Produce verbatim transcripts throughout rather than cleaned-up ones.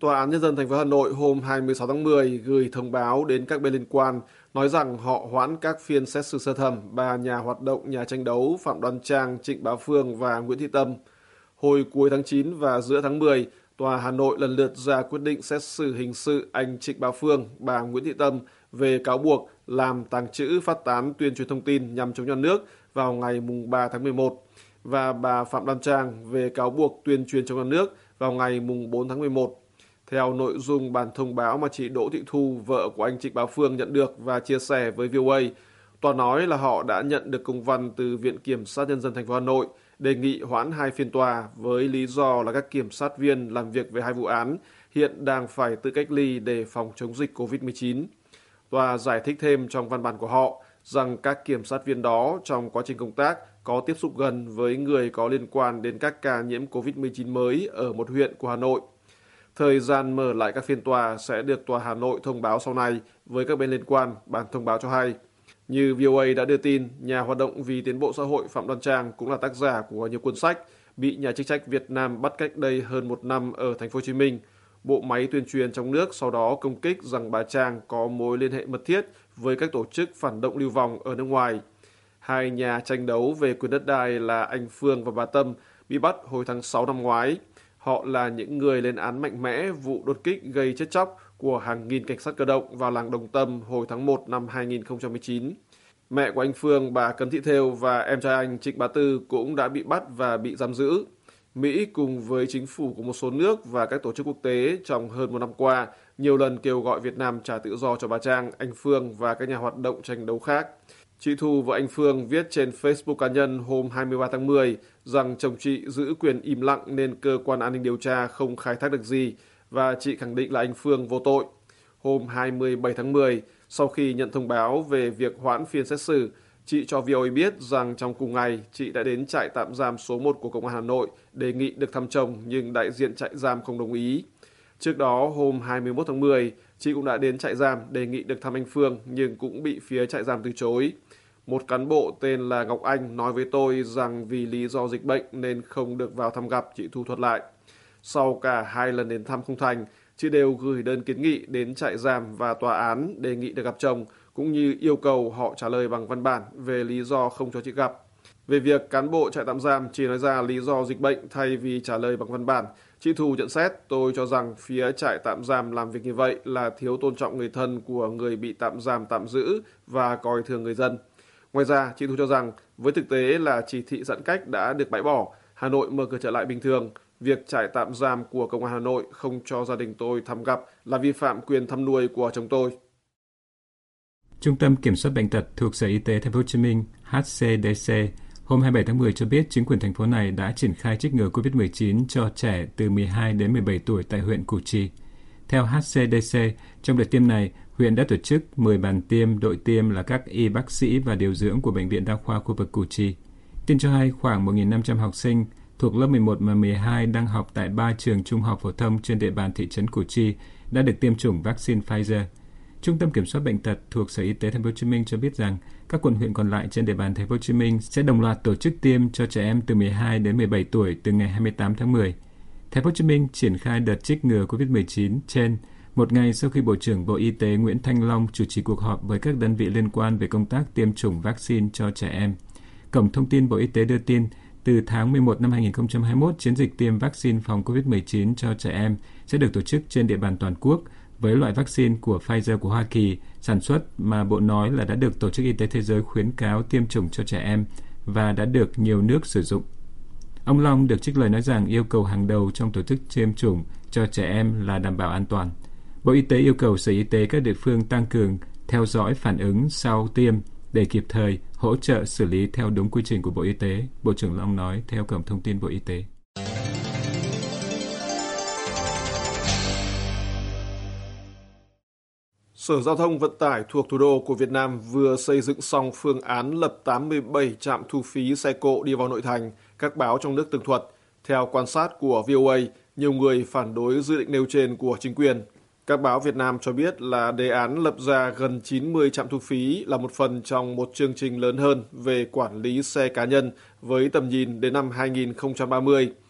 Tòa án Nhân dân thành phố Hà Nội hôm hai mươi sáu tháng mười gửi thông báo đến các bên liên quan nói rằng họ hoãn các phiên xét xử sơ thẩm ba nhà hoạt động nhà tranh đấu Phạm Đoan Trang, Trịnh Bá Phương và Nguyễn Thị Tâm. Hồi cuối tháng chín và giữa tháng mười, Tòa Hà Nội lần lượt ra quyết định xét xử hình sự anh Trịnh Bá Phương, bà Nguyễn Thị Tâm về cáo buộc làm tàng trữ, phát tán, tuyên truyền thông tin nhằm chống nhà nước vào ngày ba tháng mười một và bà Phạm Đoan Trang về cáo buộc tuyên truyền chống nhà nước vào ngày bốn tháng mười một. Theo nội dung bản thông báo mà chị Đỗ Thị Thu, vợ của anh Trịnh Bá Phương nhận được và chia sẻ với vê o a, tòa nói là họ đã nhận được công văn từ Viện Kiểm sát Nhân dân thành phố Hà Nội đề nghị hoãn hai phiên tòa với lý do là các kiểm sát viên làm việc về hai vụ án hiện đang phải tự cách ly để phòng chống dịch covid mười chín. Tòa giải thích thêm trong văn bản của họ rằng các kiểm sát viên đó trong quá trình công tác có tiếp xúc gần với người có liên quan đến các ca nhiễm covid mười chín mới ở một huyện của Hà Nội. Thời gian mở lại các phiên tòa sẽ được Tòa Hà Nội thông báo sau này với các bên liên quan, bản thông báo cho hay. Như vê o a đã đưa tin, nhà hoạt động vì tiến bộ xã hội Phạm Đoan Trang cũng là tác giả của nhiều cuốn sách bị nhà chức trách Việt Nam bắt cách đây hơn một năm ở thành phố Hồ Chí Minh. Bộ máy tuyên truyền trong nước sau đó công kích rằng bà Trang có mối liên hệ mật thiết với các tổ chức phản động lưu vong ở nước ngoài. Hai nhà tranh đấu về quyền đất đai là anh Phương và bà Tâm bị bắt hồi tháng sáu năm ngoái. Họ là những người lên án mạnh mẽ vụ đột kích gây chết chóc của hàng nghìn cảnh sát cơ động vào làng Đồng Tâm hồi tháng một năm hai nghìn không trăm mười chín. Mẹ của anh Phương, bà Cấn Thị Thêu và em trai anh Trịnh Bá Tư cũng đã bị bắt và bị giam giữ. Mỹ cùng với chính phủ của một số nước và các tổ chức quốc tế trong hơn một năm qua nhiều lần kêu gọi Việt Nam trả tự do cho bà Trang, anh Phương và các nhà hoạt động tranh đấu khác. Chị Thu và anh Phương viết trên Facebook cá nhân hôm hai mươi ba tháng mười rằng chồng chị giữ quyền im lặng nên cơ quan an ninh điều tra không khai thác được gì và chị khẳng định là anh Phương vô tội. Hôm hai mươi bảy tháng mười, sau khi nhận thông báo về việc hoãn phiên xét xử, chị cho vê o a biết rằng trong cùng ngày chị đã đến trại tạm giam số một của Công an Hà Nội đề nghị được thăm chồng nhưng đại diện trại giam không đồng ý. Trước đó, hôm hai mươi mốt tháng mười, chị cũng đã đến trại giam đề nghị được thăm anh Phương nhưng cũng bị phía trại giam từ chối. Một cán bộ tên là Ngọc Anh nói với tôi rằng vì lý do dịch bệnh nên không được vào thăm gặp, chị Thu thuật lại. Sau cả hai lần đến thăm không thành, chị đều gửi đơn kiến nghị đến trại giam và tòa án đề nghị được gặp chồng, cũng như yêu cầu họ trả lời bằng văn bản về lý do không cho chị gặp. Về việc cán bộ trại tạm giam chỉ nói ra lý do dịch bệnh thay vì trả lời bằng văn bản, chị Thu nhận xét, tôi cho rằng phía trại tạm giam làm việc như vậy là thiếu tôn trọng người thân của người bị tạm giam tạm giữ và coi thường người dân. Ngoài ra, chị Thu cho rằng với thực tế là chỉ thị giãn cách đã được bãi bỏ, Hà Nội mở cửa trở lại bình thường, việc trại tạm giam của Công an Hà Nội không cho gia đình tôi thăm gặp là vi phạm quyền thăm nuôi của chồng tôi. Trung tâm Kiểm soát Bệnh tật thuộc Sở Y tế Thành phố Hồ Chí Minh H C D C hôm hai mươi bảy tháng mười cho biết chính quyền thành phố này đã triển khai chích ngừa covid mười chín cho trẻ từ mười hai đến mười bảy tuổi tại huyện Củ Chi. Theo H C D C, trong đợt tiêm này, huyện đã tổ chức mười bàn tiêm, đội tiêm là các y bác sĩ và điều dưỡng của Bệnh viện Đa khoa khu vực Củ Chi. Tin cho hay khoảng một nghìn năm trăm học sinh thuộc lớp mười một và mười hai đang học tại ba trường trung học phổ thông trên địa bàn thị trấn Củ Chi đã được tiêm chủng vaccine Pfizer. Trung tâm Kiểm soát Bệnh tật thuộc Sở Y tế Thành phố Hồ Chí Minh cho biết rằng các quận huyện còn lại trên địa bàn Thành phố Hồ Chí Minh sẽ đồng loạt tổ chức tiêm cho trẻ em từ mười hai đến mười bảy tuổi từ ngày hai mươi tám tháng mười. Thành phố Hồ Chí Minh triển khai đợt chích ngừa covid mười chín trên một ngày sau khi Bộ trưởng Bộ Y tế Nguyễn Thanh Long chủ trì cuộc họp với các đơn vị liên quan về công tác tiêm chủng vaccine cho trẻ em. Cổng thông tin Bộ Y tế đưa tin, từ tháng mười một năm hai nghìn không trăm hai mươi mốt, chiến dịch tiêm vaccine phòng covid mười chín cho trẻ em sẽ được tổ chức trên địa bàn toàn quốc với loại vaccine của Pfizer của Hoa Kỳ sản xuất mà Bộ nói là đã được Tổ chức Y tế Thế giới khuyến cáo tiêm chủng cho trẻ em và đã được nhiều nước sử dụng. Ông Long được trích lời nói rằng yêu cầu hàng đầu trong tổ chức tiêm chủng cho trẻ em là đảm bảo an toàn. Bộ Y tế yêu cầu Sở Y tế các địa phương tăng cường theo dõi phản ứng sau tiêm để kịp thời hỗ trợ xử lý theo đúng quy trình của Bộ Y tế, Bộ trưởng Long nói theo cổng thông tin Bộ Y tế. Sở Giao thông Vận tải thuộc thủ đô của Việt Nam vừa xây dựng xong phương án lập tám mươi bảy trạm thu phí xe cộ đi vào nội thành, các báo trong nước tường thuật. Theo quan sát của vê o a, nhiều người phản đối dự định nêu trên của chính quyền. Các báo Việt Nam cho biết là đề án lập ra gần chín mươi trạm thu phí là một phần trong một chương trình lớn hơn về quản lý xe cá nhân với tầm nhìn đến năm hai nghìn không trăm ba mươi.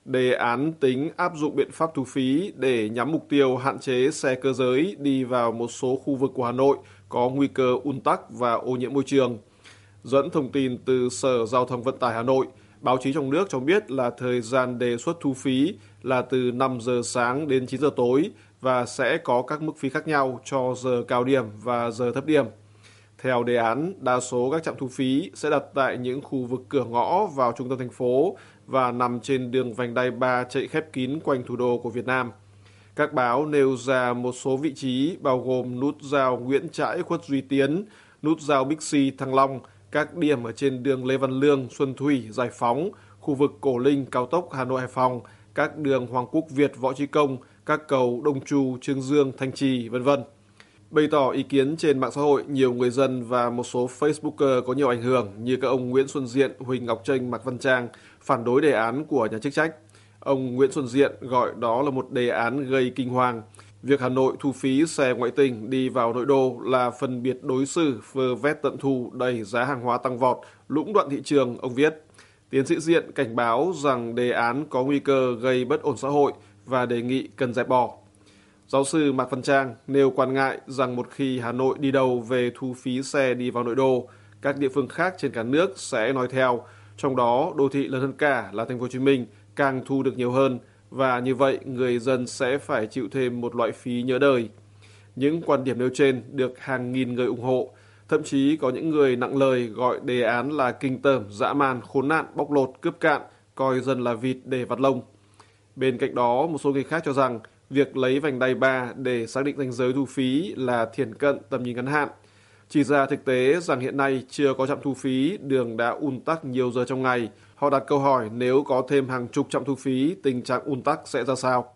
đề án tính áp dụng biện pháp thu phí để nhắm mục tiêu hạn chế xe cơ giới đi vào một số khu vực của Hà Nội có nguy cơ ùn tắc và ô nhiễm môi trường. Dẫn thông tin từ Sở Giao thông Vận tải Hà Nội, báo chí trong nước cho biết là thời gian đề xuất thu phí là từ năm giờ sáng đến chín giờ tối và sẽ có các mức phí khác nhau cho giờ cao điểm và giờ thấp điểm. Theo đề án, đa số các trạm thu phí sẽ đặt tại những khu vực cửa ngõ vào trung tâm thành phố và nằm trên đường vành đai ba chạy khép kín quanh thủ đô của Việt Nam. Các báo nêu ra một số vị trí bao gồm nút giao Nguyễn Trãi Khuất Duy Tiến, nút giao Bixi Thăng Long, các điểm ở trên đường Lê Văn Lương, Xuân Thủy, Giải Phóng, khu vực Cổ Linh, cao tốc Hà Nội Hải Phòng, các đường Hoàng Quốc Việt, Võ Chí Công, các cầu Đông Trù, Chương Dương, Thanh Trì, vân vân. Bày tỏ ý kiến trên mạng xã hội, nhiều người dân và một số Facebooker có nhiều ảnh hưởng như các ông Nguyễn Xuân Diện, Huỳnh Ngọc Chênh, Mạc Văn Trang phản đối đề án của nhà chức trách. Ông Nguyễn Xuân Diện gọi đó là một đề án gây kinh hoàng. Việc Hà Nội thu phí xe ngoại tỉnh đi vào nội đô là phân biệt đối xử, vơ vét tận thu, đẩy giá hàng hóa tăng vọt, lũng đoạn thị trường, ông viết. Tiến sĩ Diện cảnh báo rằng đề án có nguy cơ gây bất ổn xã hội và đề nghị cần dẹp bỏ. Giáo sư Mạc Văn Trang nêu quan ngại rằng một khi Hà Nội đi đầu về thu phí xe đi vào nội đô, các địa phương khác trên cả nước sẽ nói theo, trong đó đô thị lớn hơn cả là Thành phố Hồ Chí Minh càng thu được nhiều hơn và như vậy người dân sẽ phải chịu thêm một loại phí nhớ đời. Những quan điểm nêu trên được hàng nghìn người ủng hộ, thậm chí có những người nặng lời gọi đề án là kinh tởm, dã man, khốn nạn, bóc lột, cướp cạn, coi dân là vịt để vặt lông. Bên cạnh đó, một số người khác cho rằng việc lấy vành đai ba để xác định ranh giới thu phí là thiển cận tầm nhìn ngắn hạn. Chỉ ra thực tế rằng hiện nay chưa có trạm thu phí, đường đã ùn tắc nhiều giờ trong ngày. Họ đặt câu hỏi nếu có thêm hàng chục trạm thu phí, tình trạng ùn tắc sẽ ra sao?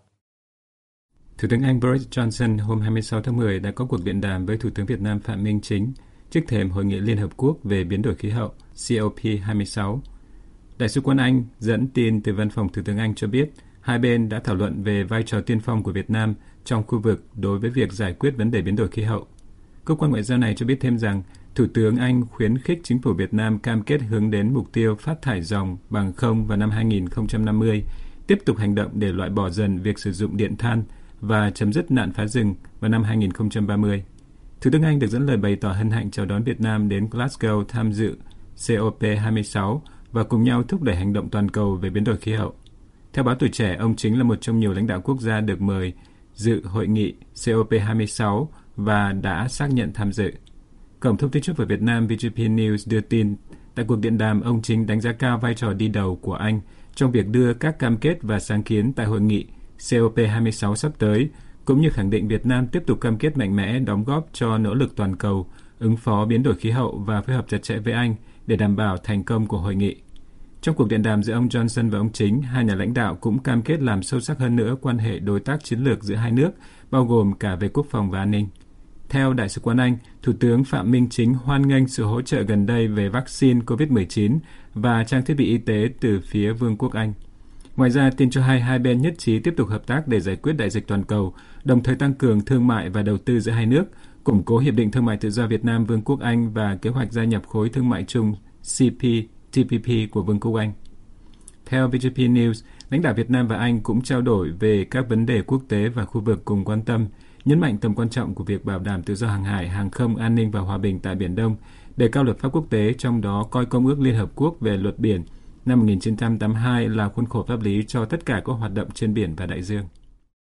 Thủ tướng Anh Boris Johnson hôm hai mươi sáu tháng mười đã có cuộc điện đàm với Thủ tướng Việt Nam Phạm Minh Chính trước thềm Hội nghị Liên Hợp Quốc về biến đổi khí hậu C O P hai mươi sáu. Đại sứ quán Anh dẫn tin từ văn phòng Thủ tướng Anh cho biết hai bên đã thảo luận về vai trò tiên phong của Việt Nam trong khu vực đối với việc giải quyết vấn đề biến đổi khí hậu. Cơ quan ngoại giao này cho biết thêm rằng Thủ tướng Anh khuyến khích chính phủ Việt Nam cam kết hướng đến mục tiêu phát thải ròng bằng không vào năm hai không năm mươi, tiếp tục hành động để loại bỏ dần việc sử dụng điện than và chấm dứt nạn phá rừng vào năm hai không ba mươi. Thủ tướng Anh được dẫn lời bày tỏ hân hạnh chào đón Việt Nam đến Glasgow tham dự C O P hai mươi sáu và cùng nhau thúc đẩy hành động toàn cầu về biến đổi khí hậu. Theo báo Tuổi Trẻ, ông chính là một trong nhiều lãnh đạo quốc gia được mời dự hội nghị C O P hai mươi sáu và đã xác nhận tham dự. Cổng thông tin trước về Việt Nam V G P News đưa tin, tại cuộc điện đàm, ông Chính đánh giá cao vai trò đi đầu của Anh trong việc đưa các cam kết và sáng kiến tại hội nghị C O P hai mươi sáu sắp tới, cũng như khẳng định Việt Nam tiếp tục cam kết mạnh mẽ đóng góp cho nỗ lực toàn cầu, ứng phó biến đổi khí hậu và phối hợp chặt chẽ với Anh để đảm bảo thành công của hội nghị. Trong cuộc điện đàm giữa ông Johnson và ông Chính, hai nhà lãnh đạo cũng cam kết làm sâu sắc hơn nữa quan hệ đối tác chiến lược giữa hai nước, bao gồm cả về quốc phòng và an ninh. Theo Đại sứ quán Anh, Thủ tướng Phạm Minh Chính hoan nghênh sự hỗ trợ gần đây về vaccine covid mười chín và trang thiết bị y tế từ phía Vương quốc Anh. Ngoài ra, tin cho hay hai bên nhất trí tiếp tục hợp tác để giải quyết đại dịch toàn cầu, đồng thời tăng cường thương mại và đầu tư giữa hai nước, củng cố Hiệp định Thương mại Tự do Việt Nam Vương quốc Anh và kế hoạch gia nhập khối thương mại chung C P T P P của Vương quốc Anh. Theo V G P News, lãnh đạo Việt Nam và Anh cũng trao đổi về các vấn đề quốc tế và khu vực cùng quan tâm, nhấn mạnh tầm quan trọng của việc bảo đảm tự do hàng hải, hàng không, an ninh và hòa bình tại Biển Đông, đề cao luật pháp quốc tế, trong đó coi Công ước Liên Hợp Quốc về luật biển năm một nghìn chín trăm tám mươi hai là khuôn khổ pháp lý cho tất cả các hoạt động trên biển và đại dương.